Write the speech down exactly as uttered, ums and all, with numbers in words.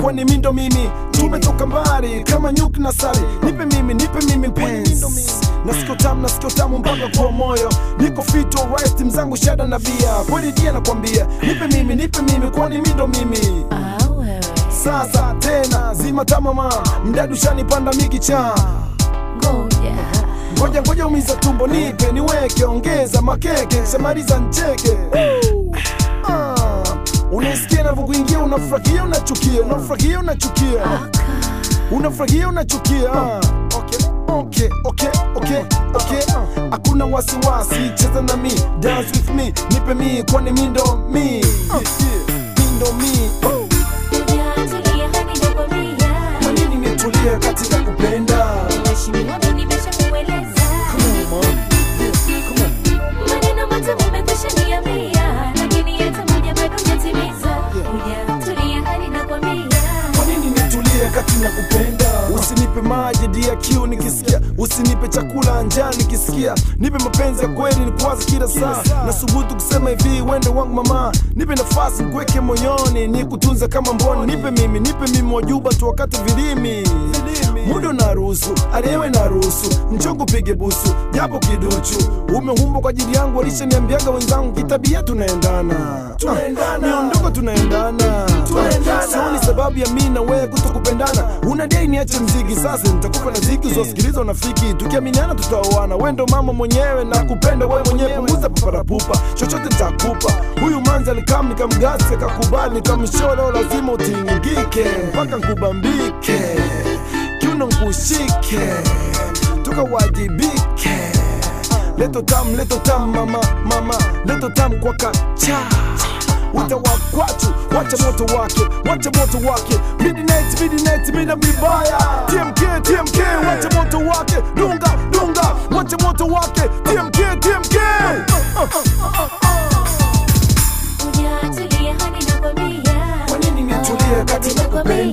kwani mindo mimi. Tumetoka mbali kama nyuki na sari. Nipe mimi, nipe mimi penzi. Nasikio tamu, nasikio tamu mpaka kwa moyo. Niko fit alright, timu zangu shada na bia. Kweli dia nakwambia, nipe mimi, nipe mimi kwani mindo mimi. Sasa tena zima tamama, mdadu shanipanda mikicha. Ngoja Ngoja ngoja umiza tumbo, nipe niweke, ongeza makeke, shamaliza ncheke. Ah, unasikia navyokuingia, unafurahia unachukia, unafurahia unachukia, unafurahia unachukia. Okay, okay, okay, okay, okay. Hakuna wasiwasi, cheza na mi, dance with me, nipe mi, kwani mi ndo mi. Mi ndo mi. Tulia hadi nakwambia. Kwa nini nitulie katika kupenda? Mheshimiwa mimi nimeshakueleza. Maneno matamu umekwisha niambia, lakini hata moja bado hujatimiza. Tulia hadi nakwambia. Kwa nini nitulie kati na kupenda? Usinipe maji dia kiu nikisikia, usinipe chakula njaa nikisikia. Nipe mapenzi ya kweli nikuwaze kila saa. Nasubutu kusema hivi wende wangu mama. Nipe nafasi nikuweke moyoni, nikutunza kama mboni. Nipe mimi, nipe mimi wajuba tu wakati vilimi. Mudo na ruhusu, aliyewe na ruhusu, nchongo pige busu, japo kiduchu. Umehumbo kwa ajili yangu, walisha niambiaga wenzangu, kitabia tunaendana. Tunaendana, miondoko tunaendana. Sio ni sababu ya mimi na wewe kutokupendana. Unadai niache mziki, sasa nitakupa na ziki uzosikiliza unafiki. Tukiaminiana tutaoana, wewe ndo mama mwenyewe na kupenda wewe mwenyewe. Punguza paparapupa, chochote nitakupa. Huyu manzi alikam nikamgasi akakubali, nikamshola lazima utingike mpaka nkubambike. Kiuno nkushike, tukawajibike. Leto tam, leto tam mama, mama. Leto tam kwa kacha. Utawakwachu, wacha moto wake, wacha moto wake. Midnight, midnight, mina mibaya. T M K, T M K, wacha moto wake. Dunga, dunga, wacha moto wake. T M K, T M K. Tulia hadi nakwambia. Kwa nini nitulie kati na kupenda?